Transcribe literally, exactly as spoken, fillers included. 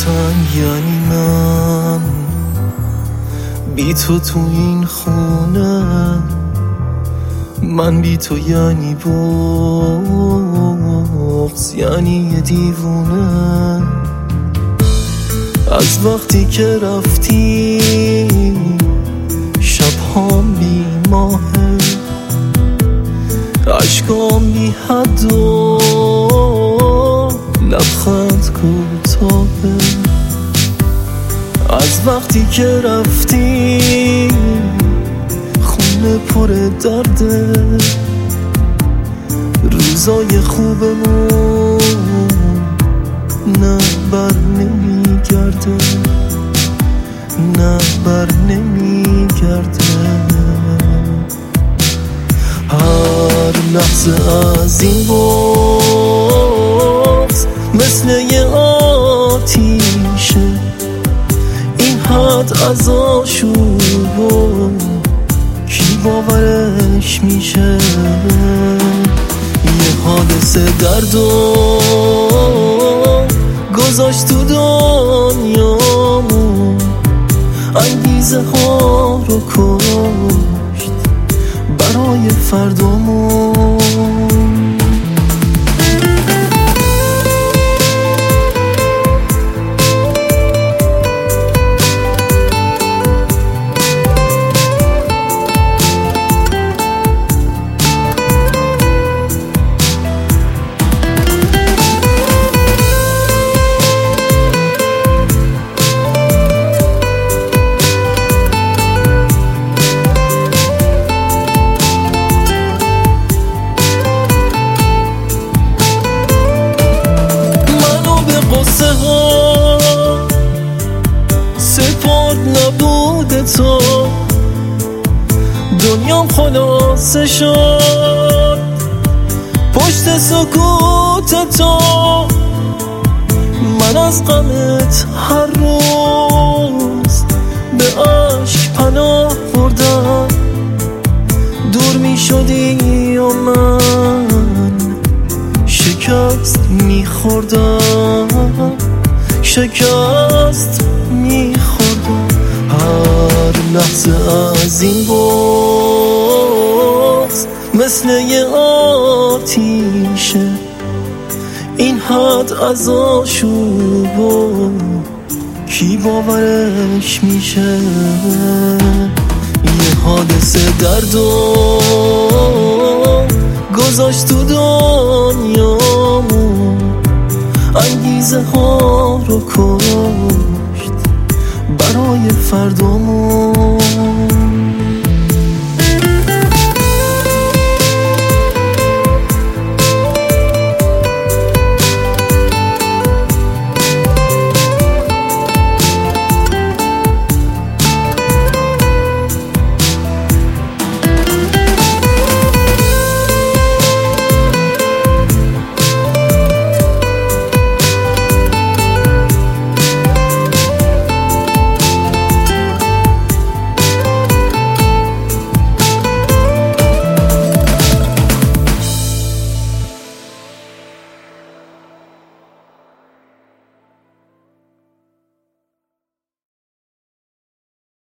گفتن یعنی من بی تو تو این خونه، من بی تو یعنی بغض، یعنی یه دیوونه. از وقتی که رفتی شبهام بی ماهه، عشقام بی حد و لبخند کوتاهه. از وقتی که رفتی خونه پر درده، روزای خوبمون نه بر نمیگرده، نه بر نمیگرده. هر لحظه از این بغض مثل یه آتیشه، این حد از آشوب کی باورش میشه؟ یه حادثه دردو گذاشت تو دنیامون، انگیزه ها رو کشت برای فردامون. قصه ها سپرد نبود تو، دنیام خلاصه شد پشت سکوت تو. من از غمت هر روز به عشق پناه بردم، دور می شدی و من شکست میخوردم، شکست میخوردم. هر لحظه از این بغض مثل یه آتیشه، این حد از آشوب کی باورش میشه؟ یه حادثه دردو گذاشت تو دنیامون، انگیزه ها رو کشت برای فردامون.